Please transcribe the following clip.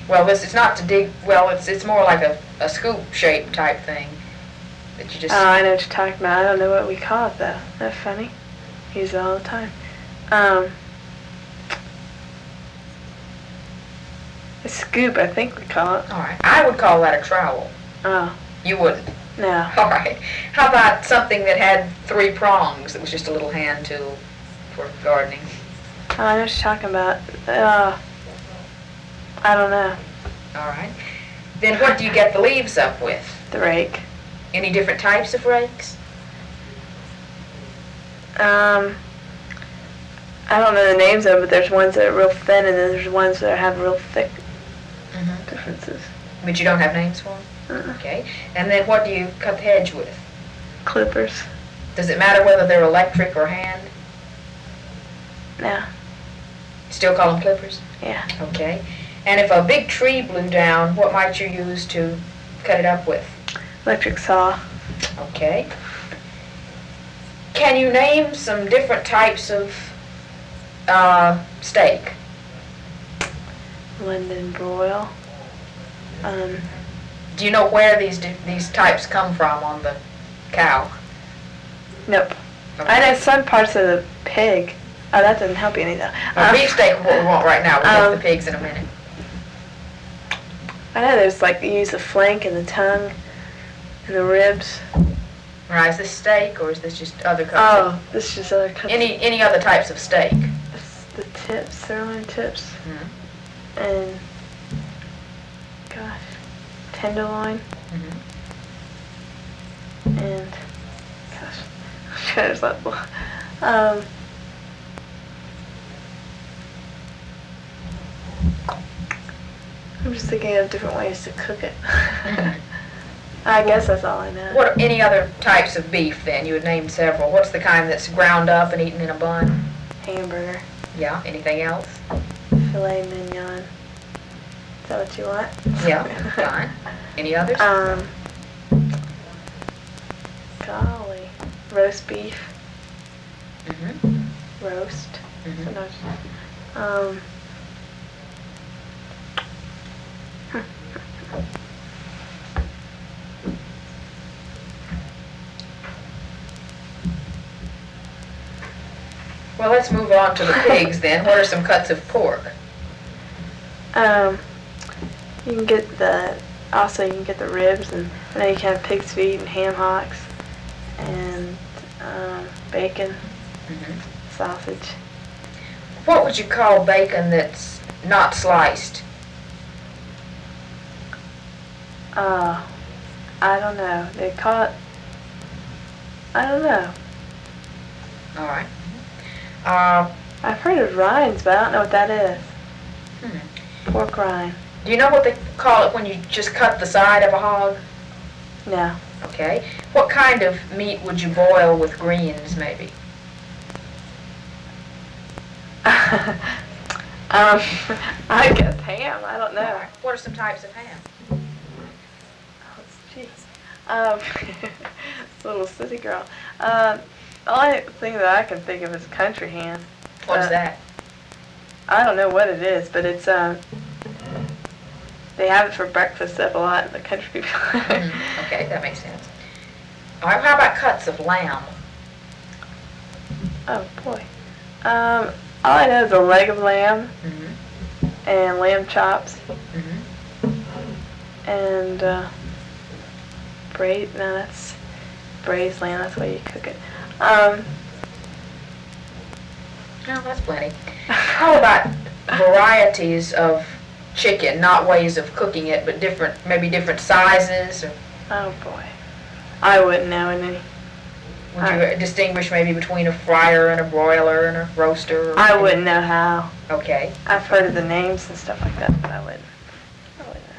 Well, this it's not to dig. Well, it's more like a scoop shape type thing that you just. Oh, I know what you're talking about. I don't know what we call it though. That's funny. Use it all the time. A scoop, I think we call it. All right. I would call that a trowel. Oh. You wouldn't. No. All right. How about something that had 3 prongs? That was just a little hand tool for gardening. Oh, I know what you're talking about. I don't know. All right. Then what do you get the leaves up with? The rake. Any different types of rakes? I don't know the names of them, but there's ones that are real thin, and then there's ones that have real thick differences. But you don't have names for them? Okay. And then what do you cut the hedge with? Clippers. Does it matter whether they're electric or hand? No. Still call them clippers? Yeah. Okay. And if a big tree blew down, what might you use to cut it up with? Electric saw. Okay. Can you name some different types of steak? London broil. Do you know where these types come from on the cow? Nope. Okay. I know some parts of the pig. Oh, that doesn't help you any though. Beef steak what we want right now. We'll get the pigs in a minute. I know there's like you use the flank and the tongue and the ribs. Right, is this steak or is this just other cuts? Oh, this is just other cuts. Any other types of steak? It's the tips, sirloin tips, and gosh, tenderloin, and gosh, there's that. I'm just thinking of different ways to cook it. I guess that's all I know. What any other types of beef then? You would name several. What's the kind that's ground up and eaten in a bun? Hamburger. Yeah. Anything else? Filet mignon. Is that what you want? Yeah. Fine. Any others? Golly. Roast beef. Roast. Sometimes. Well, let's move on to the pigs then. What are some cuts of pork? You can get the ribs, and I know you can have pig's feet and ham hocks, and bacon, sausage. What would you call bacon that's not sliced? I don't know. They call it, I don't know. All right. I've heard of rinds, but I don't know what that is. Pork rind. Do you know what they call it when you just cut the side of a hog? No. Okay. What kind of meat would you boil with greens, maybe? I guess ham. I don't know. All right. What are some types of ham? Oh, jeez. Little city girl. The only thing that I can think of is country ham. What is that? I don't know what it is, but it's they have it for breakfast up a lot in the country people. Okay, that makes sense. All right, how about cuts of lamb? Oh boy. All I know is a leg of lamb and lamb chops and braised. No, that's braised lamb. That's the way you cook it. No, that's plenty. How about varieties of chicken, not ways of cooking it, but maybe different sizes? Or Oh boy, I wouldn't know any. would you distinguish maybe between a fryer and a broiler and a roaster? I wouldn't know how. Okay. I've heard of the names and stuff like that, but I wouldn't.